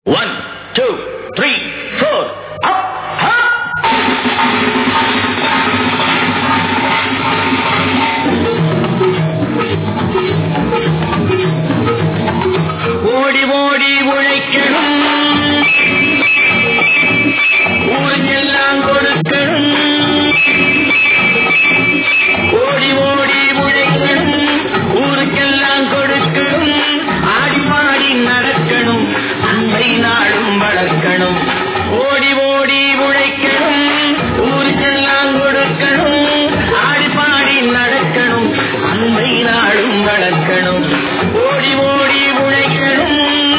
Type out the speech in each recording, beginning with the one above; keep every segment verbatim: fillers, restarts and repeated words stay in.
One two three four up up. ஓடி ஓடி உழைக்கணும், ஊருக்கெல்லாம் கொடுக்கணும். ஓடி ஓடி உழைக்கணும், ஊருக்கெல்லாம் கொடுக்கணும். ஆடி பாடி நடக்கணும், அன்பை நாடும் வளர்க்கணும். ஓடி ஓடி உழைக்கணும், ஊருக்கெல்லாம் கொடுக்கணும். ஆடி பாடி நடக்கணும், அன்பை நாடும் வளர்க்கணும். ஓடி ஓடி உழைக்கணும்.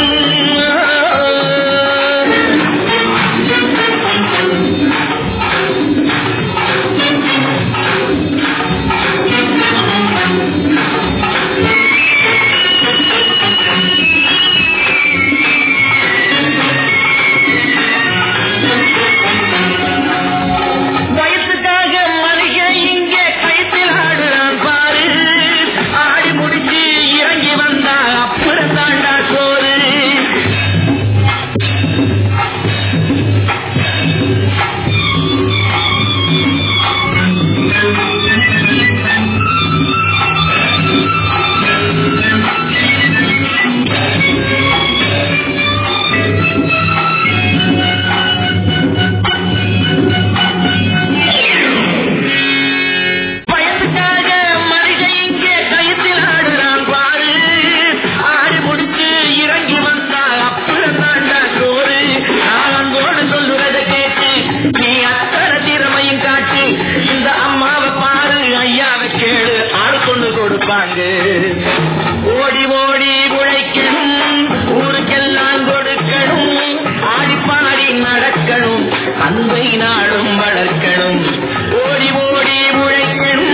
ஓடி ஓடி உழைக்கணும், ஊருக்கெல்லாம் கொடுக்கணும். ஆடி பாடி நடக்கணும், அன்பை நாடும் வளர்க்கணும். ஓடி ஓடி உழைக்கணும்.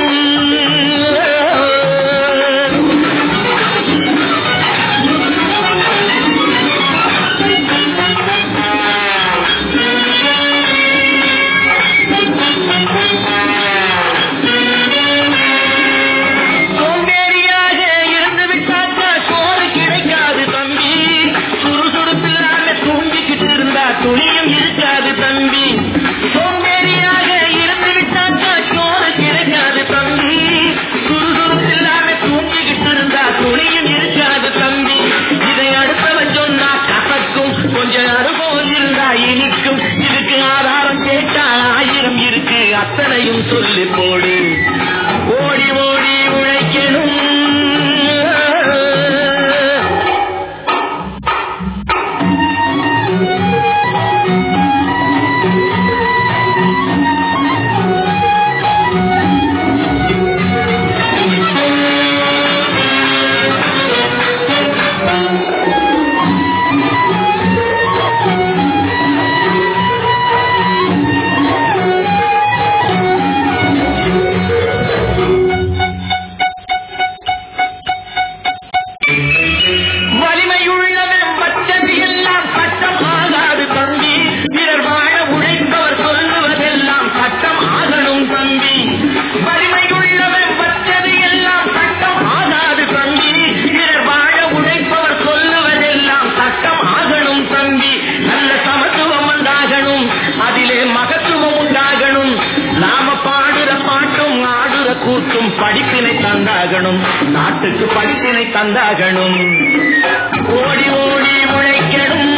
துணியும் இருக்காது தம்பி, சோம்பேறியாக இருந்து விட்டாக்கா சோறு கிடைக்காது தம்பி. சுறுசுறுப்பில்லாம தூங்கிக்கிட்டு இருந்தா துணியும் இருக்காது தம்பி. இதை அடுத்தவன் சொன்னா கசக்கும், கொஞ்சம் அனுபவம் இருந்தா இனிக்கும். இதுக்கு ஆதாரம் கேட்டா ஆயிரம் இருக்கு, அத்தனையும் சொல்லி போடு. ஓடி ஓடி உழைக்கணும். கூட்டும் படிப்பினை தந்தாகணும், நாட்டுக்கு படிப்பினை தந்தாகணும். ஓடி ஓடி உழைக்கணும்,